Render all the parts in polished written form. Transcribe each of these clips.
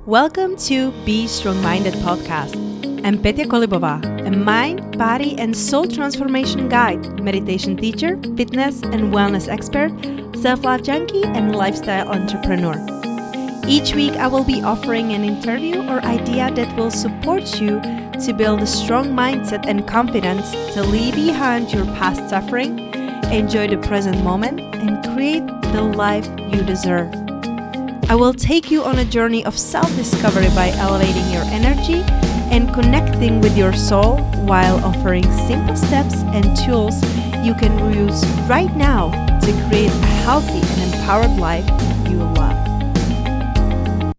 Welcome to Be Strong-Minded podcast. I'm Petya Kolibova, a mind, body, and soul transformation guide, meditation teacher, fitness and wellness expert, self-love junkie, and lifestyle entrepreneur. Each week, I will be offering an interview or idea that will support you to build a strong mindset and confidence to leave behind your past suffering, enjoy the present moment, and create the life you deserve. I will take you on a journey of self-discovery by elevating your energy and connecting with your soul while offering simple steps and tools you can use right now to create a healthy and empowered life you love.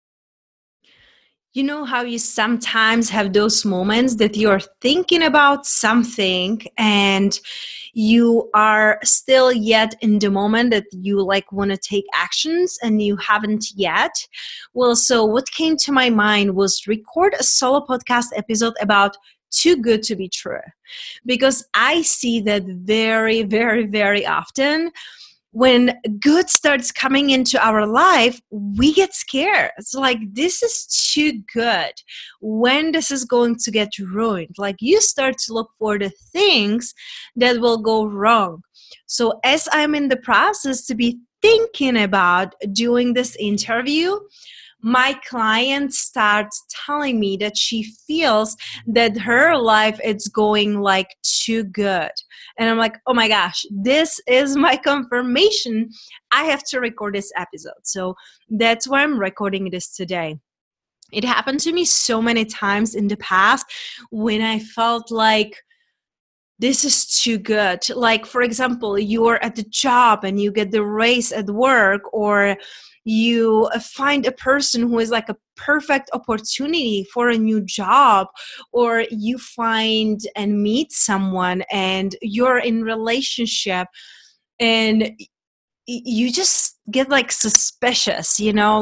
You know how you sometimes have those moments that you're thinking about something and you are still yet in the moment that you want to take actions and you haven't yet? Well, so what came to my mind was record a solo podcast episode about too good to be true, because I see that very, very, very often. When good starts coming into our life, we get scared. It's like, this is too good. When this is going to get ruined? Like, you start to look for the things that will go wrong. So as I'm in the process to be thinking about doing this interview, my client starts telling me that she feels that her life is going too good. And I'm like, oh my gosh, this is my confirmation. I have to record this episode. So that's why I'm recording this today. It happened to me so many times in the past when I felt like this is too good. Like, for example, you're at the job and you get the raise at work, or you find a person who is like a perfect opportunity for a new job, or you find and meet someone and you're in relationship and you just get suspicious,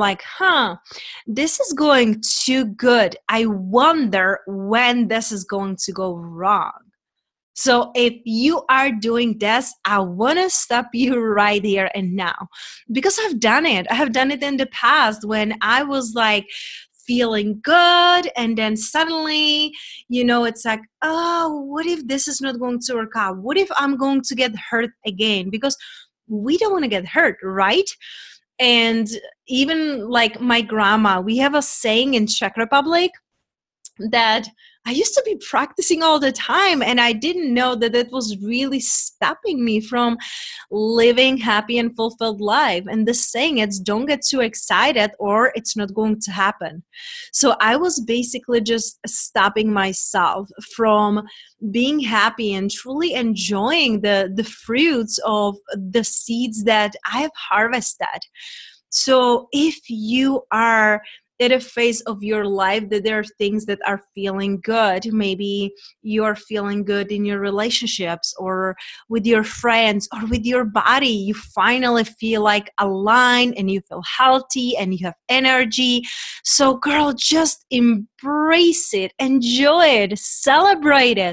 this is going too good. I wonder when this is going to go wrong. So if you are doing this, I want to stop you right here and now, because I've done it. I have done it in the past when I was feeling good, and then suddenly, it's like, oh, what if this is not going to work out? What if I'm going to get hurt again? Because we don't want to get hurt, right? And even like my grandma, we have a saying in Czech Republic that I used to be practicing all the time, and I didn't know that it was really stopping me from living happy and fulfilled life. And the saying is, don't get too excited or it's not going to happen. So I was basically just stopping myself from being happy and truly enjoying the fruits of the seeds that I have harvested. So if you are at a phase of your life that there are things that are feeling good, maybe you're feeling good in your relationships or with your friends or with your body, you finally feel aligned and you feel healthy and you have energy. So girl, just embrace it, enjoy it, celebrate it.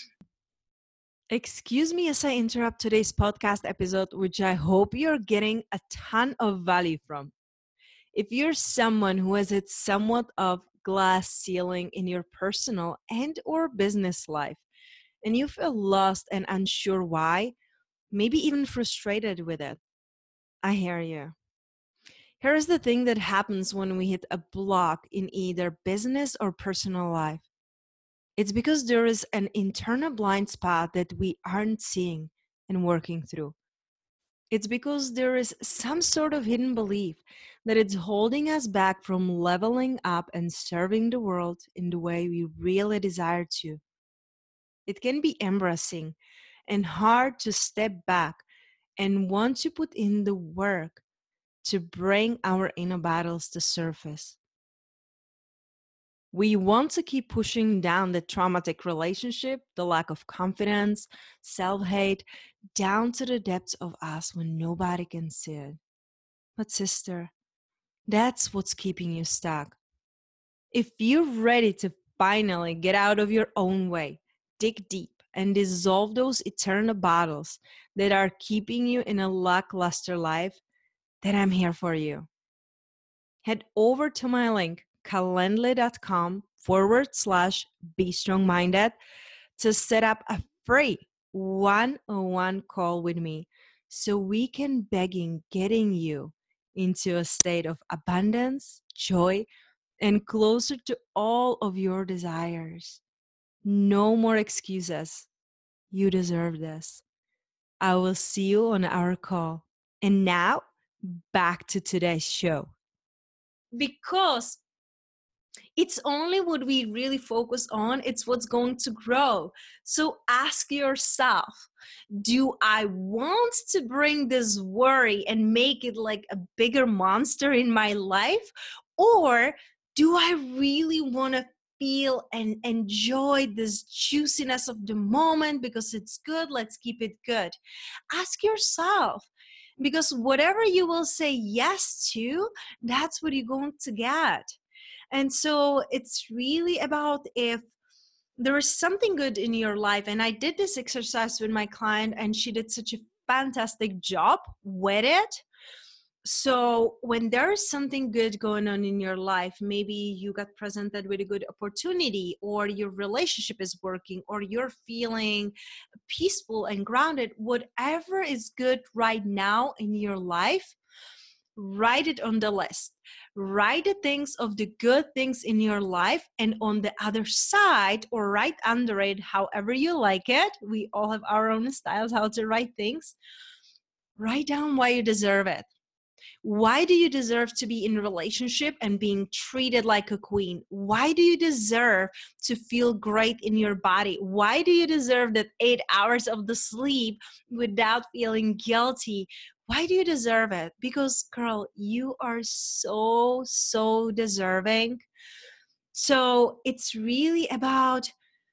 Excuse me as I interrupt today's podcast episode, which I hope you're getting a ton of value from. If you're someone who has hit somewhat of glass ceiling in your personal and or business life, and you feel lost and unsure why, maybe even frustrated with it, I hear you. Here's the thing that happens when we hit a block in either business or personal life. It's because there is an internal blind spot that we aren't seeing and working through. It's because there is some sort of hidden belief that it's holding us back from leveling up and serving the world in the way we really desire to. It can be embarrassing and hard to step back and want to put in the work to bring our inner battles to surface. We want to keep pushing down the traumatic relationship, the lack of confidence, self-hate, down to the depths of us when nobody can see it. But sister, that's what's keeping you stuck. If you're ready to finally get out of your own way, dig deep, and dissolve those eternal battles that are keeping you in a lackluster life, then I'm here for you. head over to my link, calendly.com/Be Strong Minded, to set up a free one-on-one call with me so we can begin getting you into a state of abundance, joy, and closer to all of your desires. No more excuses. You deserve this. I will see you on our call. And now, back to today's show. Because it's only what we really focus on, it's what's going to grow. So ask yourself, do I want to bring this worry and make it like a bigger monster in my life? Or do I really want to feel and enjoy this juiciness of the moment because it's good? Let's keep it good. Ask yourself, because whatever you will say yes to, that's what you're going to get. And so it's really about, if there is something good in your life, and I did this exercise with my client and she did such a fantastic job with it. So when there is something good going on in your life, maybe you got presented with a good opportunity, or your relationship is working, or you're feeling peaceful and grounded, whatever is good right now in your life, write it on the list. Write the things of the good things in your life, and on the other side, or right under it, however you like it. We all have our own styles how to write things. Write down why you deserve it. Why do you deserve to be in a relationship and being treated like a queen? Why do you deserve to feel great in your body? Why do you deserve that 8 hours of the sleep without feeling guilty? Why do you deserve it? Because, girl, you are so deserving. So it's really about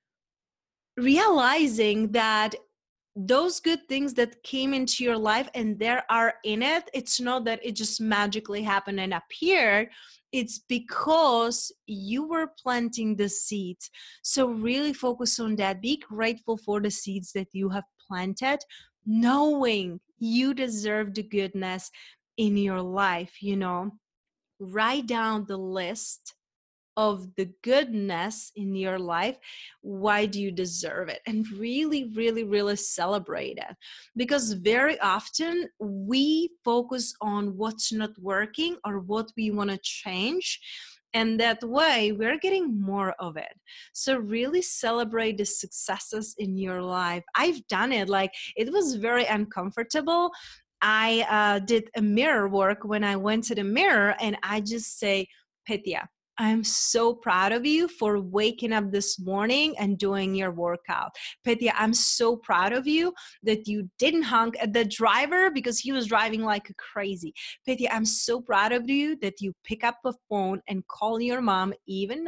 realizing that those good things that came into your life and there are in it, it's not that it just magically happened and appeared. It's because you were planting the seeds. So really focus on that. Be grateful for the seeds that you have planted, knowing you deserve the goodness in your life. Write down the list of the goodness in your life. Why do you deserve it? And really celebrate it. Because very often we focus on what's not working or what we want to change, and that way we're getting more of it. So really celebrate the successes in your life. I've done it. Like, it was very uncomfortable. I did a mirror work when I went to the mirror, and I just say, Petya, I'm so proud of you for waking up this morning and doing your workout. Petya, I'm so proud of you that you didn't honk at the driver because he was driving like crazy. Petya, I'm so proud of you that you pick up a phone and call your mom, even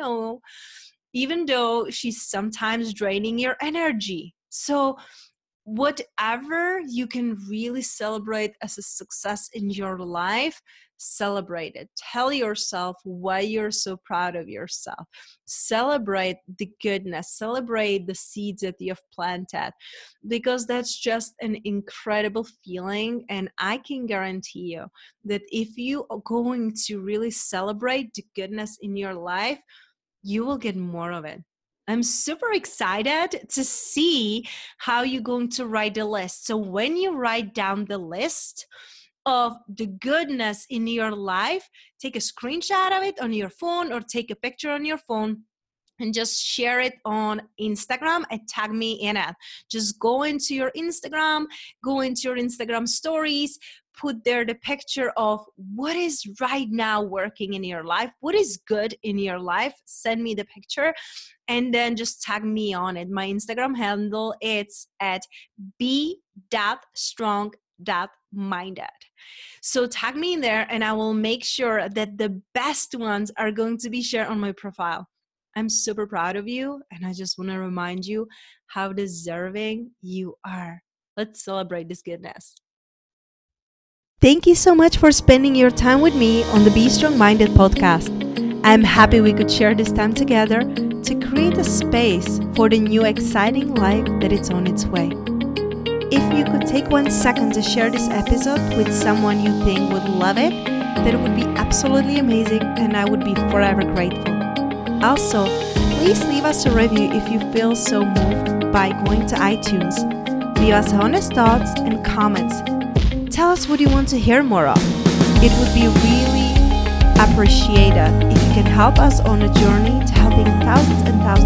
though she's sometimes draining your energy. So whatever you can really celebrate as a success in your life, celebrate it. Tell yourself why you're so proud of yourself. Celebrate the goodness. Celebrate the seeds that you've planted, because that's just an incredible feeling. And I can guarantee you that if you are going to really celebrate the goodness in your life, you will get more of it. I'm super excited to see how you're going to write the list. So when you write down the list of the goodness in your life, take a screenshot of it on your phone or take a picture on your phone and just share it on Instagram and tag me in it. Just go into your Instagram stories, put there the picture of what is right now working in your life, what is good in your life. Send me the picture and then just tag me on it. My Instagram handle, it's at be.strong.minded. So tag me in there and I will make sure that the best ones are going to be shared on my profile. I'm super proud of you, and I just want to remind you how deserving you are. Let's celebrate this goodness. Thank you so much for spending your time with me on the Be Strong Minded podcast. I'm happy we could share this time together to create a space for the new exciting life that is on its way. If you could take 1 second to share this episode with someone you think would love it, that would be absolutely amazing and I would be forever grateful. Also, please leave us a review if you feel so moved by going to iTunes. Leave us honest thoughts and comments. Tell us what you want to hear more of. It would be really appreciated if you can help us on a journey to helping thousands and thousands